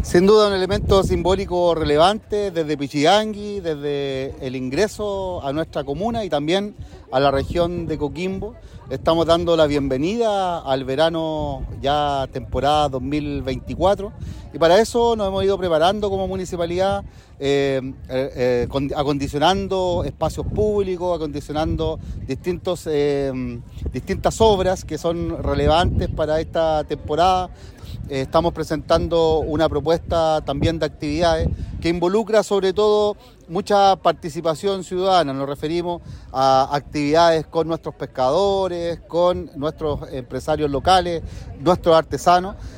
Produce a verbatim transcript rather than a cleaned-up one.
Sin duda un elemento simbólico relevante desde Pichillangui, desde el ingreso a nuestra comuna y también a la región de Coquimbo. Estamos dando la bienvenida al verano ya temporada dos mil veinticuatro y para eso nos hemos ido preparando como municipalidad, eh, eh, eh, acondicionando espacios públicos, acondicionando distintos, eh, distintas obras que son relevantes para esta temporada. Eh, estamos presentando una propuesta también de actividades que involucra sobre todo mucha participación ciudadana. Nos referimos a actividades con nuestros pescadores, con nuestros empresarios locales, nuestros artesanos.